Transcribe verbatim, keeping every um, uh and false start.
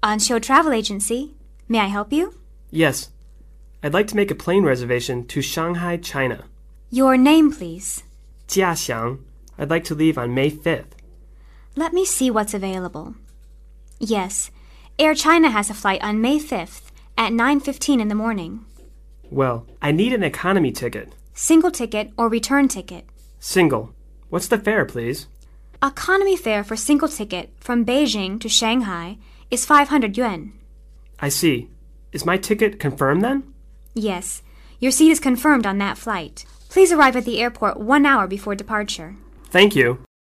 On-Show Travel Agency. May I help you? Yes. I'd like to make a plane reservation to Shanghai, China. Your name, please. Jia Xiang. I'd like to leave on May fifth. Let me see what's available. Yes, Air China has a flight on May fifth at nine fifteen in the morning. Well, I need an economy ticket. Single ticket or return ticket? Single. What's the fare, please? Economy fare for single ticket from Beijing to Shanghai is five hundred yuan. I see. Is my ticket confirmed then? Yes, your seat is confirmed on that flight. Please arrive at the airport one hour before departure. Thank you.